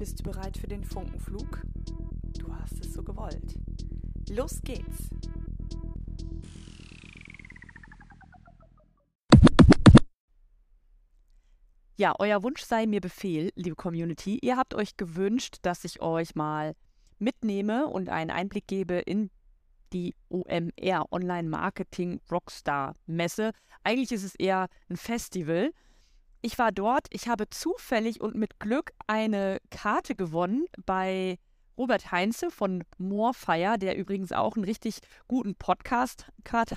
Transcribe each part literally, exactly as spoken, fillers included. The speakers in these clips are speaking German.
Bist du bereit für den Funkenflug? Du hast es so gewollt. Los geht's! Ja, euer Wunsch sei mir Befehl, liebe Community. Ihr habt euch gewünscht, dass ich euch mal mitnehme und einen Einblick gebe in die O M R, Online Marketing Rockstar Messe. Eigentlich ist es eher ein Festival. Ich war dort, ich habe zufällig und mit Glück eine Karte gewonnen bei Robert Heinze von Morefire, der übrigens auch einen richtig guten Podcast,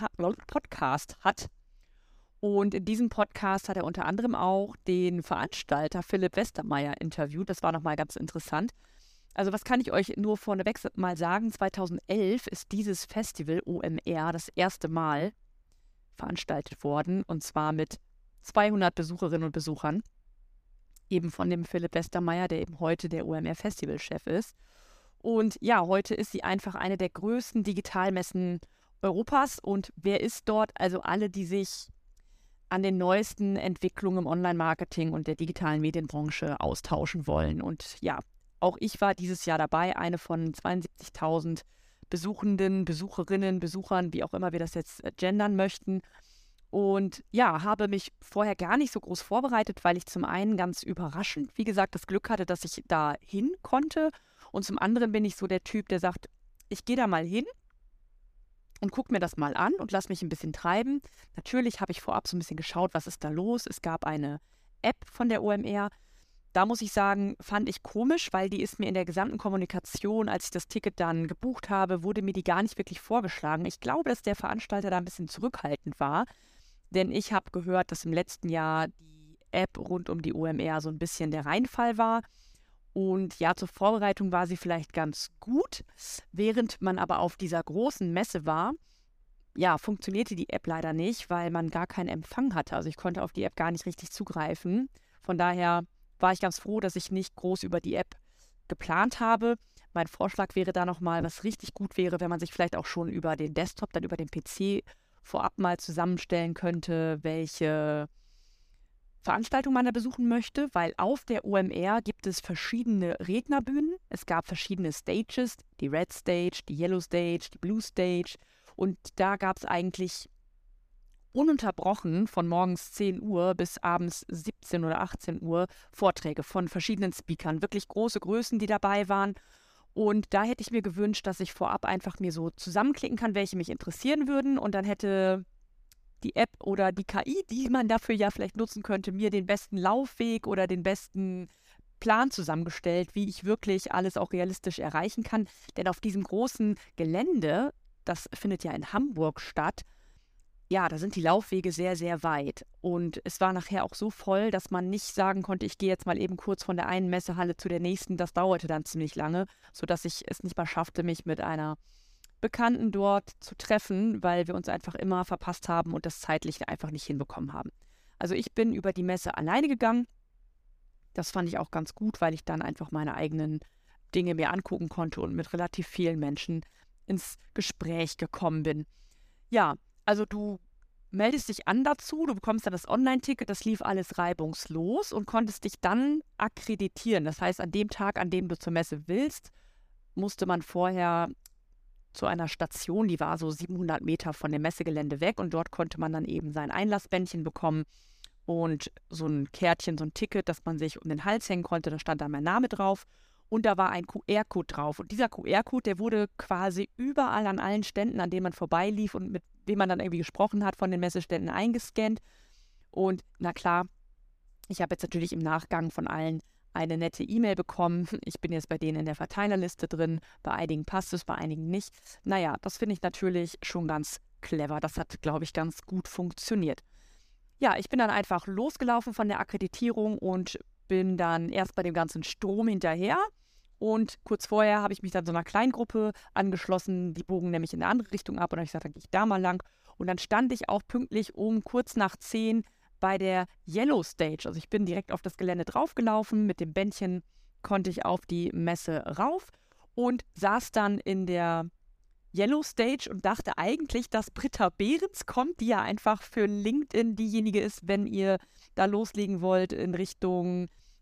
Podcast hat. Und in diesem Podcast hat er unter anderem auch den Veranstalter Philipp Westermeier interviewt. Das war nochmal ganz interessant. Also was kann ich euch nur vorneweg mal sagen? zweitausendelf ist dieses Festival O M R das erste Mal veranstaltet worden. Und zwar mit zweihundert Besucherinnen und Besuchern. Eben von dem Philipp Westermeier, der eben heute der O M R-Festivalchef ist. Und ja, heute ist sie einfach eine der größten Digitalmessen Europas. Und wer ist dort? Also alle, die sich an den neuesten Entwicklungen im Online-Marketing und der digitalen Medienbranche austauschen wollen. Und ja, auch ich war dieses Jahr dabei, eine von zweiundsiebzigtausend Besuchenden, Besucherinnen, Besuchern, wie auch immer wir das jetzt gendern möchten. Und ja, habe mich vorher gar nicht so groß vorbereitet, weil ich zum einen ganz überraschend, wie gesagt, das Glück hatte, dass ich da hin konnte. Und zum anderen bin ich so der Typ, der sagt, ich gehe da mal hin und gucke mir das mal an und lasse mich ein bisschen treiben. Natürlich habe ich vorab so ein bisschen geschaut, was ist da los. Es gab eine App von der O M R. Da muss ich sagen, fand ich komisch, weil die ist mir in der gesamten Kommunikation, als ich das Ticket dann gebucht habe, wurde mir die gar nicht wirklich vorgeschlagen. Ich glaube, dass der Veranstalter da ein bisschen zurückhaltend war, denn ich habe gehört, dass im letzten Jahr die App rund um die O M R so ein bisschen der Reinfall war. Und ja, zur Vorbereitung war sie vielleicht ganz gut, während man aber auf dieser großen Messe war. Ja, funktionierte die App leider nicht, weil man gar keinen Empfang hatte. Also ich konnte auf die App gar nicht richtig zugreifen. Von daher war ich ganz froh, dass ich nicht groß über die App geplant habe. Mein Vorschlag wäre da nochmal, was richtig gut wäre, wenn man sich vielleicht auch schon über den Desktop, dann über den P C vorab mal zusammenstellen könnte, welche Veranstaltung man da besuchen möchte, weil auf der O M R gibt es verschiedene Rednerbühnen. Es gab verschiedene Stages, die Red Stage, die Yellow Stage, die Blue Stage. Und da gab es eigentlich ununterbrochen von morgens zehn Uhr bis abends siebzehn oder achtzehn Uhr Vorträge von verschiedenen Speakern. Wirklich große Größen, die dabei waren. Und da hätte ich mir gewünscht, dass ich vorab einfach mir so zusammenklicken kann, welche mich interessieren würden. Und dann hätte die App oder die K I, die man dafür ja vielleicht nutzen könnte, mir den besten Laufweg oder den besten Plan zusammengestellt, wie ich wirklich alles auch realistisch erreichen kann. Denn auf diesem großen Gelände, das findet ja in Hamburg statt, ja, da sind die Laufwege sehr, sehr weit. Und es war nachher auch so voll, dass man nicht sagen konnte, ich gehe jetzt mal eben kurz von der einen Messehalle zu der nächsten. Das dauerte dann ziemlich lange, sodass ich es nicht mal schaffte, mich mit einer Bekannten dort zu treffen, weil wir uns einfach immer verpasst haben und das zeitlich einfach nicht hinbekommen haben. Also ich bin über die Messe alleine gegangen. Das fand ich auch ganz gut, weil ich dann einfach meine eigenen Dinge mir angucken konnte und mit relativ vielen Menschen ins Gespräch gekommen bin. Ja, also du meldest dich an dazu, du bekommst dann das Online-Ticket, das lief alles reibungslos und konntest dich dann akkreditieren. Das heißt, an dem Tag, an dem du zur Messe willst, musste man vorher zu einer Station, die war so siebenhundert Meter von dem Messegelände weg und dort konnte man dann eben sein Einlassbändchen bekommen und so ein Kärtchen, so ein Ticket, das man sich um den Hals hängen konnte, da stand dann mein Name drauf und da war ein Q R-Code drauf und dieser Q R-Code, der wurde quasi überall an allen Ständen, an denen man vorbeilief und mit wem man dann irgendwie gesprochen hat, von den Messeständen eingescannt und na klar, ich habe jetzt natürlich im Nachgang von allen eine nette E-Mail bekommen. Ich bin jetzt bei denen in der Verteilerliste drin. Bei einigen passt es, bei einigen nicht. Naja, das finde ich natürlich schon ganz clever. Das hat, glaube ich, ganz gut funktioniert. Ja, ich bin dann einfach losgelaufen von der Akkreditierung und bin dann erst bei dem ganzen Strom hinterher. Und kurz vorher habe ich mich dann so einer Kleingruppe angeschlossen. Die bogen nämlich in eine andere Richtung ab. Und dann habe ich gesagt, dann gehe ich da mal lang. Und dann stand ich auch pünktlich um kurz nach zehn bei der Yellow Stage. Also ich bin direkt auf das Gelände draufgelaufen. Mit dem Bändchen konnte ich auf die Messe rauf und saß dann in der Yellow Stage und dachte eigentlich, dass Britta Behrens kommt, die ja einfach für LinkedIn diejenige ist, wenn ihr da loslegen wollt in Richtung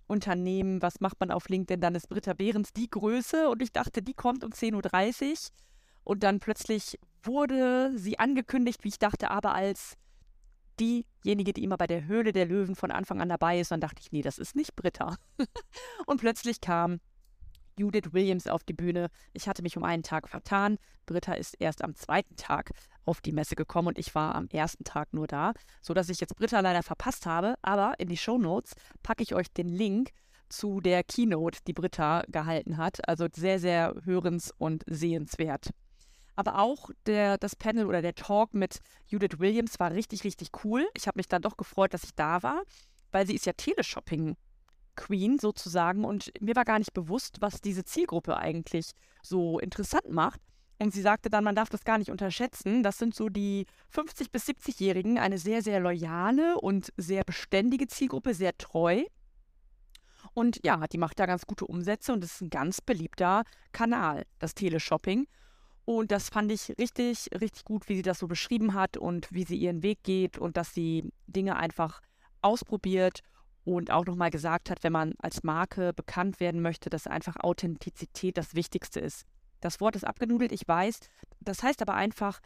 Unternehmen, was macht man auf LinkedIn, dann ist Britta Behrens die Größe und ich dachte, die kommt um zehn Uhr dreißig und dann plötzlich wurde sie angekündigt, wie ich dachte, aber als diejenige, die immer bei der Höhle der Löwen von Anfang an dabei ist. Dann dachte ich, nee, das ist nicht Britta. Und plötzlich kam Judith Williams auf die Bühne. Ich hatte mich um einen Tag vertan. Britta ist erst am zweiten Tag auf die Messe gekommen und ich war am ersten Tag nur da, sodass ich jetzt Britta leider verpasst habe. Aber in die Shownotes packe ich euch den Link zu der Keynote, die Britta gehalten hat. Also sehr, sehr hörens- und sehenswert. Aber auch der, das Panel oder der Talk mit Judith Williams war richtig, richtig cool. Ich habe mich dann doch gefreut, dass ich da war, weil sie ist ja Teleshopping-Queen sozusagen und mir war gar nicht bewusst, was diese Zielgruppe eigentlich so interessant macht. Und sie sagte dann, man darf das gar nicht unterschätzen. Das sind so die fünfzig- bis siebzig-Jährigen, eine sehr, sehr loyale und sehr beständige Zielgruppe, sehr treu. Und ja, die macht da ganz gute Umsätze und es ist ein ganz beliebter Kanal, das Teleshopping. Und das fand ich richtig, richtig gut, wie sie das so beschrieben hat und wie sie ihren Weg geht und dass sie Dinge einfach ausprobiert und auch nochmal gesagt hat, wenn man als Marke bekannt werden möchte, dass einfach Authentizität das Wichtigste ist. Das Wort ist abgenudelt, ich weiß. Das heißt aber einfach,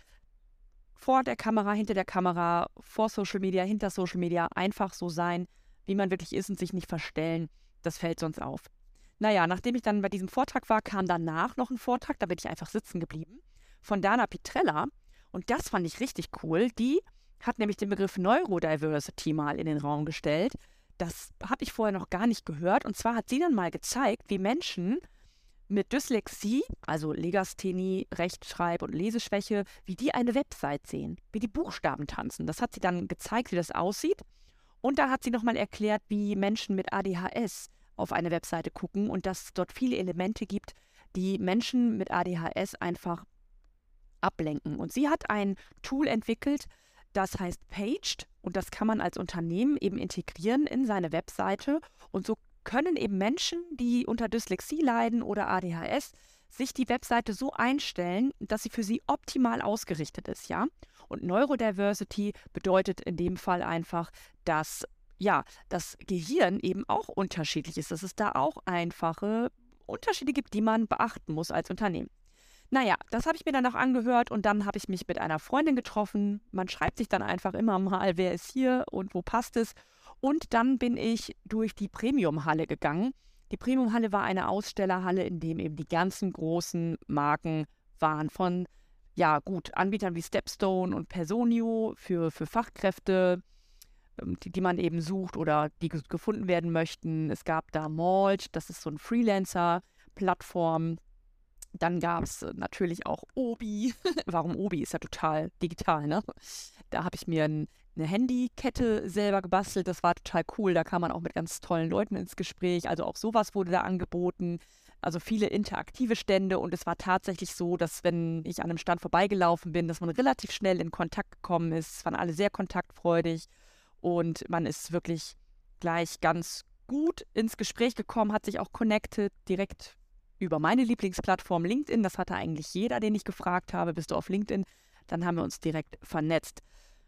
vor der Kamera, hinter der Kamera, vor Social Media, hinter Social Media einfach so sein, wie man wirklich ist und sich nicht verstellen. Das fällt sonst auf. Naja, nachdem ich dann bei diesem Vortrag war, kam danach noch ein Vortrag, da bin ich einfach sitzen geblieben, von Dana Petrella. Und das fand ich richtig cool. Die hat nämlich den Begriff Neurodiversity mal in den Raum gestellt. Das habe ich vorher noch gar nicht gehört. Und zwar hat sie dann mal gezeigt, wie Menschen mit Dyslexie, also Legasthenie, Rechtschreib- und Leseschwäche, wie die eine Website sehen, wie die Buchstaben tanzen. Das hat sie dann gezeigt, wie das aussieht. Und da hat sie nochmal erklärt, wie Menschen mit A D H S auf eine Webseite gucken und dass es dort viele Elemente gibt, die Menschen mit A D H S einfach ablenken. Und sie hat ein Tool entwickelt, das heißt Paged und das kann man als Unternehmen eben integrieren in seine Webseite und so können eben Menschen, die unter Dyslexie leiden oder A D H S, sich die Webseite so einstellen, dass sie für sie optimal ausgerichtet ist, ja? Und Neurodiversity bedeutet in dem Fall einfach, dass ja, das Gehirn eben auch unterschiedlich ist, dass es da auch einfache Unterschiede gibt, die man beachten muss als Unternehmen. Naja, das habe ich mir dann auch angehört und dann habe ich mich mit einer Freundin getroffen. Man schreibt sich dann einfach immer mal, wer ist hier und wo passt es. Und dann bin ich durch die Premium-Halle gegangen. Die Premium-Halle war eine Ausstellerhalle, in dem eben die ganzen großen Marken waren von, ja gut, Anbietern wie Stepstone und Personio für, für Fachkräfte, die, die man eben sucht oder die gefunden werden möchten. Es gab da Malt, das ist so eine Freelancer-Plattform. Dann gab es natürlich auch Obi. Warum Obi? Ist ja total digital, ne? Da habe ich mir ein, eine Handykette selber gebastelt. Das war total cool. Da kam man auch mit ganz tollen Leuten ins Gespräch. Also auch sowas wurde da angeboten. Also viele interaktive Stände. Und es war tatsächlich so, dass wenn ich an einem Stand vorbeigelaufen bin, dass man relativ schnell in Kontakt gekommen ist. Es waren alle sehr kontaktfreudig. Und man ist wirklich gleich ganz gut ins Gespräch gekommen, hat sich auch connected, direkt über meine Lieblingsplattform LinkedIn. Das hatte eigentlich jeder, den ich gefragt habe, bist du auf LinkedIn? Dann haben wir uns direkt vernetzt.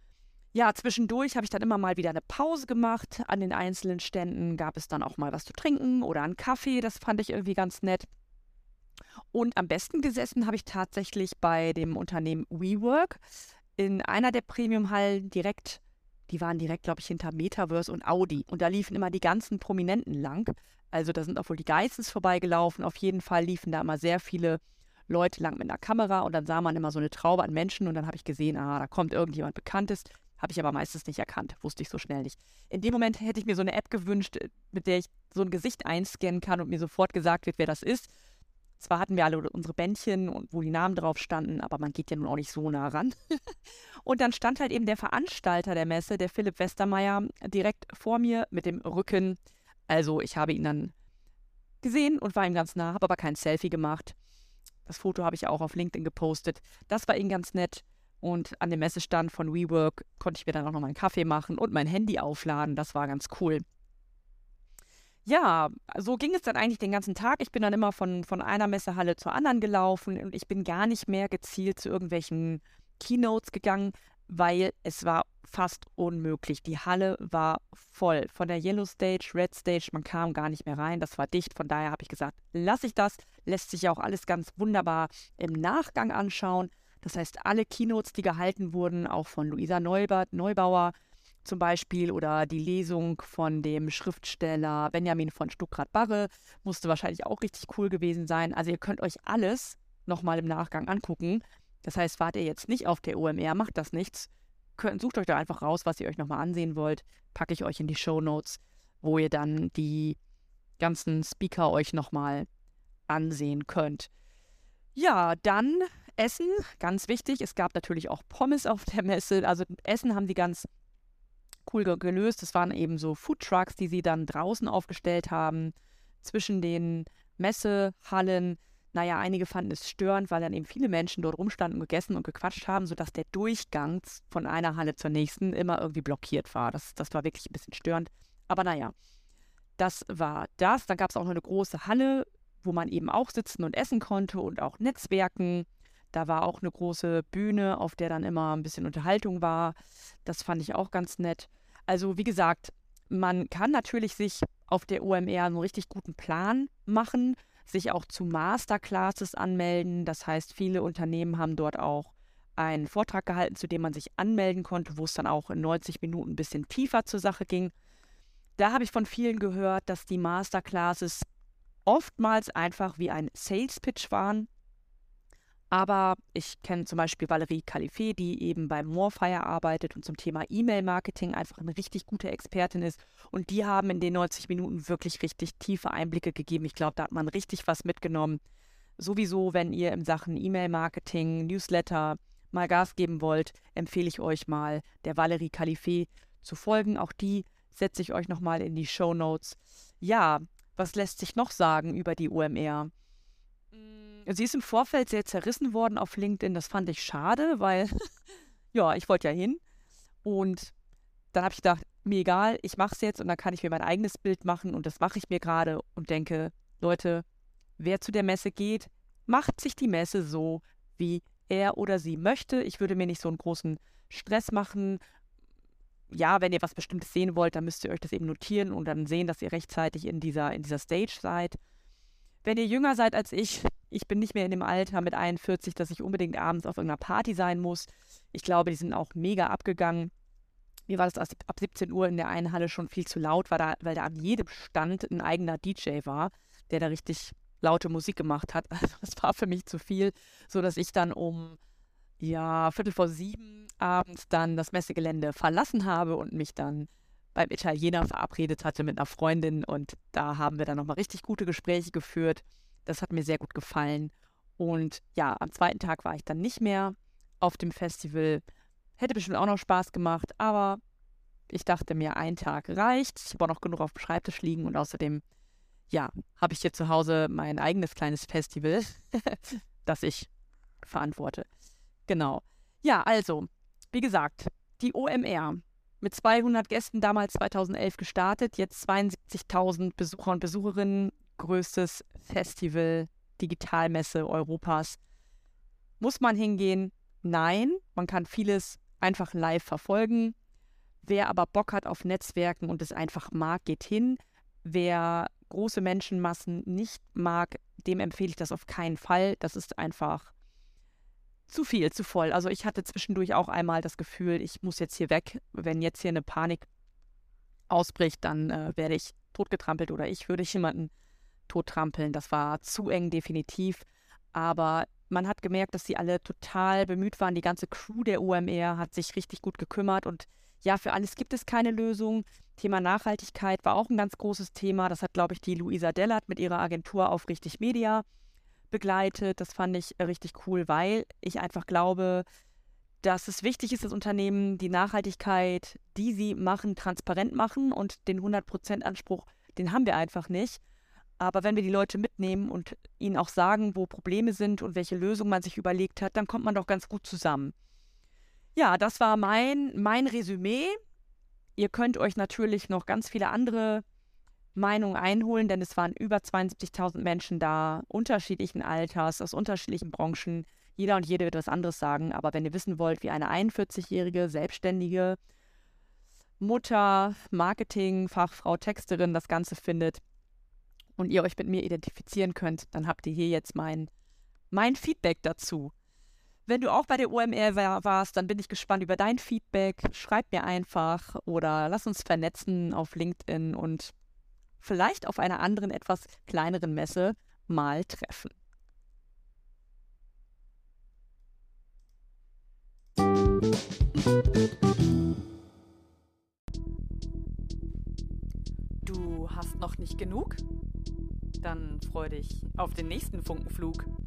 Ja, zwischendurch habe ich dann immer mal wieder eine Pause gemacht. An den einzelnen Ständen gab es dann auch mal was zu trinken oder einen Kaffee. Das fand ich irgendwie ganz nett. Und am besten gesessen habe ich tatsächlich bei dem Unternehmen WeWork in einer der Premium-Hallen direkt. Die waren direkt, glaube ich, hinter Metaverse und Audi. Und da liefen immer die ganzen Prominenten lang. Also da sind auch wohl die Geissens vorbeigelaufen. Auf jeden Fall liefen da immer sehr viele Leute lang mit einer Kamera. Und dann sah man immer so eine Traube an Menschen. Und dann habe ich gesehen, ah, da kommt irgendjemand Bekanntes. Habe ich aber meistens nicht erkannt. Wusste ich so schnell nicht. In dem Moment hätte ich mir so eine App gewünscht, mit der ich so ein Gesicht einscannen kann und mir sofort gesagt wird, wer das ist. Zwar hatten wir alle unsere Bändchen, und wo die Namen drauf standen, aber man geht ja nun auch nicht so nah ran. Und dann stand halt eben der Veranstalter der Messe, der Philipp Westermeier, direkt vor mir mit dem Rücken. Also ich habe ihn dann gesehen und war ihm ganz nah, habe aber kein Selfie gemacht. Das Foto habe ich auch auf LinkedIn gepostet. Das war ihm ganz nett. Und an dem Messestand von WeWork konnte ich mir dann auch noch mal einen Kaffee machen und mein Handy aufladen. Das war ganz cool. Ja, so ging es dann eigentlich den ganzen Tag. Ich bin dann immer von, von einer Messehalle zur anderen gelaufen und ich bin gar nicht mehr gezielt zu irgendwelchen Keynotes gegangen, weil es war fast unmöglich. Die Halle war voll. Von der Yellow Stage, Red Stage, man kam gar nicht mehr rein. Das war dicht. Von daher habe ich gesagt, lasse ich das. Lässt sich ja auch alles ganz wunderbar im Nachgang anschauen. Das heißt, alle Keynotes, die gehalten wurden, auch von Luisa Neubert, Neubauer zum Beispiel, oder die Lesung von dem Schriftsteller Benjamin von Stuckrad-Barre, musste wahrscheinlich auch richtig cool gewesen sein. Also ihr könnt euch alles nochmal im Nachgang angucken. Das heißt, wart ihr jetzt nicht auf der O M R, macht das nichts. Könnt, sucht euch da einfach raus, was ihr euch nochmal ansehen wollt. Packe ich euch in die Shownotes, wo ihr dann die ganzen Speaker euch nochmal ansehen könnt. Ja, dann Essen, ganz wichtig. Es gab natürlich auch Pommes auf der Messe. Also Essen haben sie ganz cool gelöst. Es waren eben so Foodtrucks, die sie dann draußen aufgestellt haben, zwischen den Messehallen. Naja, einige fanden es störend, weil dann eben viele Menschen dort rumstanden und gegessen und gequatscht haben, sodass der Durchgang von einer Halle zur nächsten immer irgendwie blockiert war. Das, das war wirklich ein bisschen störend. Aber naja, das war das. Dann gab es auch noch eine große Halle, wo man eben auch sitzen und essen konnte und auch netzwerken. Da war auch eine große Bühne, auf der dann immer ein bisschen Unterhaltung war. Das fand ich auch ganz nett. Also wie gesagt, man kann natürlich sich auf der O M R einen richtig guten Plan machen, sich auch zu Masterclasses anmelden. Das heißt, viele Unternehmen haben dort auch einen Vortrag gehalten, zu dem man sich anmelden konnte, wo es dann auch in neunzig Minuten ein bisschen tiefer zur Sache ging. Da habe ich von vielen gehört, dass die Masterclasses oftmals einfach wie ein Sales-Pitch waren. Aber ich kenne zum Beispiel Valerie Califé, die eben bei Morefire arbeitet und zum Thema E-Mail-Marketing einfach eine richtig gute Expertin ist. Und die haben in den neunzig Minuten wirklich richtig tiefe Einblicke gegeben. Ich glaube, da hat man richtig was mitgenommen. Sowieso, wenn ihr in Sachen E-Mail-Marketing, Newsletter mal Gas geben wollt, empfehle ich euch mal, der Valerie Califé zu folgen. Auch die setze ich euch nochmal in die Shownotes. Ja, was lässt sich noch sagen über die O M R? Sie ist im Vorfeld sehr zerrissen worden auf LinkedIn. Das fand ich schade, weil, ja, ich wollte ja hin. Und dann habe ich gedacht, mir egal, ich mache es jetzt und dann kann ich mir mein eigenes Bild machen. Und das mache ich mir gerade und denke, Leute, wer zu der Messe geht, macht sich die Messe so, wie er oder sie möchte. Ich würde mir nicht so einen großen Stress machen. Ja, wenn ihr was Bestimmtes sehen wollt, dann müsst ihr euch das eben notieren und dann sehen, dass ihr rechtzeitig in dieser, in dieser Stage seid. Wenn ihr jünger seid als ich, ich bin nicht mehr in dem Alter mit einundvierzig, dass ich unbedingt abends auf irgendeiner Party sein muss. Ich glaube, die sind auch mega abgegangen. Mir war das ab siebzehn Uhr in der einen Halle schon viel zu laut, weil da, weil da an jedem Stand ein eigener D J war, der da richtig laute Musik gemacht hat. Also das war für mich zu viel, sodass ich dann um ja, Viertel vor sieben abends dann das Messegelände verlassen habe und mich dann beim Italiener verabredet hatte mit einer Freundin. Und da haben wir dann nochmal richtig gute Gespräche geführt. Das hat mir sehr gut gefallen. Und ja, am zweiten Tag war ich dann nicht mehr auf dem Festival. Hätte bestimmt auch noch Spaß gemacht, aber ich dachte mir, ein Tag reicht. Ich habe auch noch genug auf dem Schreibtisch liegen und außerdem, ja, habe ich hier zu Hause mein eigenes kleines Festival, das ich verantworte. Genau. Ja, also, wie gesagt, die O M R mit zweihundert Gästen, damals zweitausendelf gestartet, jetzt zweiundsiebzigtausend Besucher und Besucherinnen, größtes Festival, Digitalmesse Europas. Muss man hingehen? Nein, man kann vieles einfach live verfolgen. Wer aber Bock hat auf Netzwerken und es einfach mag, geht hin. Wer große Menschenmassen nicht mag, dem empfehle ich das auf keinen Fall. Das ist einfach zu viel, zu voll. Also ich hatte zwischendurch auch einmal das Gefühl, ich muss jetzt hier weg. Wenn jetzt hier eine Panik ausbricht, dann äh, werde ich totgetrampelt oder ich würde jemanden tottrampeln. Das war zu eng, definitiv. Aber man hat gemerkt, dass sie alle total bemüht waren. Die ganze Crew der O M R hat sich richtig gut gekümmert. Und ja, für alles gibt es keine Lösung. Thema Nachhaltigkeit war auch ein ganz großes Thema. Das hat, glaube ich, die Luisa Dellert mit ihrer Agentur Aufrichtig Media begleitet. Das fand ich richtig cool, weil ich einfach glaube, dass es wichtig ist, dass Unternehmen die Nachhaltigkeit, die sie machen, transparent machen. Und den hundert Prozent Anspruch, den haben wir einfach nicht. Aber wenn wir die Leute mitnehmen und ihnen auch sagen, wo Probleme sind und welche Lösung man sich überlegt hat, dann kommt man doch ganz gut zusammen. Ja, das war mein, mein Resümee. Ihr könnt euch natürlich noch ganz viele andere Meinungen einholen, denn es waren über zweiundsiebzigtausend Menschen da, unterschiedlichen Alters, aus unterschiedlichen Branchen. Jeder und jede wird was anderes sagen, aber wenn ihr wissen wollt, wie eine einundvierzigjährige, selbstständige Mutter, Marketing, Fachfrau, Texterin das Ganze findet und ihr euch mit mir identifizieren könnt, dann habt ihr hier jetzt mein, mein Feedback dazu. Wenn du auch bei der O M R war, warst, dann bin ich gespannt über dein Feedback. Schreib mir einfach oder lass uns vernetzen auf LinkedIn und vielleicht auf einer anderen, etwas kleineren Messe mal treffen. Du hast noch nicht genug? Dann freu dich auf den nächsten Funkenflug.